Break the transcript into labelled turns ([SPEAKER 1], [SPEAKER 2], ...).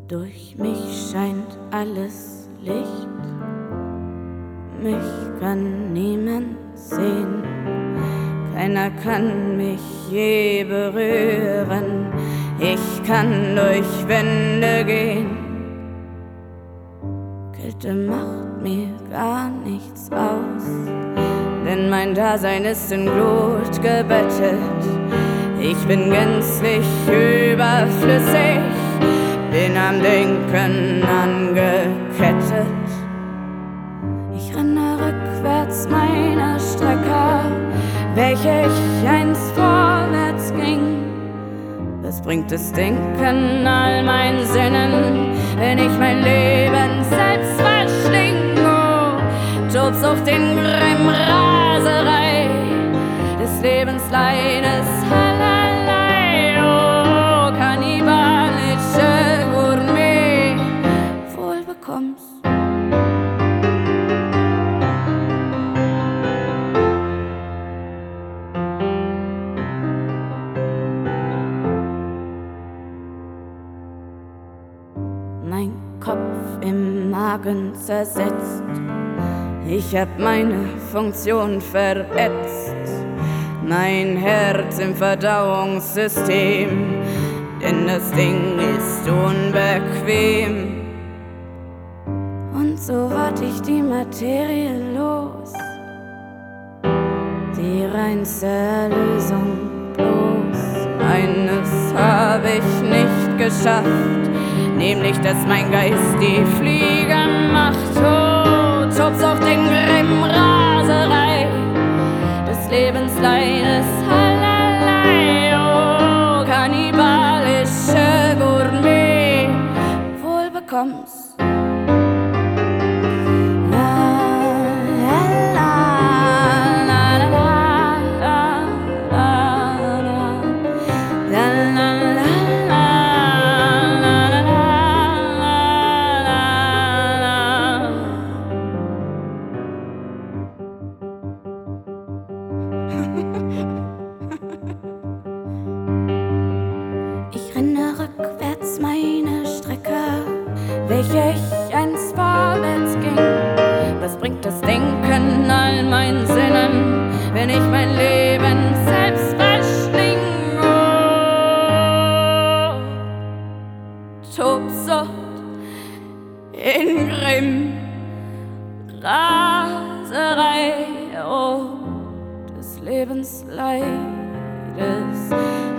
[SPEAKER 1] Durch mich scheint alles Licht, mich kann niemand sehen, keiner kann mich je berühren, ich kann durch Wände gehen. Kälte macht mir gar nichts aus, denn mein Dasein ist in Glut gebettet. Ich bin gänzlich überflüssig, bin am Denken angekettet. Ich renne rückwärts meiner Strecke, welche ich einst vorwärts ging. Was bringt das Denken all meinen Sinnen, wenn ich mein Leben selbst verschling? Oh, Tobsucht in Grimm, Raserei des Lebens Leines allerlei. Oh, kannibalische Gourmet, wohl bekomm's. Mein Kopf im Magen zersetzt, ich hab meine Funktion verätzt, mein Herz im Verdauungssystem, denn das Ding ist unbequem. Und so ward ich die Materie los, die reinste Erlösung bloß. Eines hab ich nicht geschafft, nämlich dass mein Geist die Fliege macht. Oh, Tobsucht in Grimm, Raserei des Lebens Leines allerlei. Oh, kannibalische Gourmet, wohl bekomm's. Ich renne rückwärts meine Strecke, welche ich einst vorwärts ging. Was bringt das Denken all meinen Sinnen, wenn ich mein Leben selbst verschling? Oh, Tobsucht in Grimm, Raserei, oh, des Lebens Leides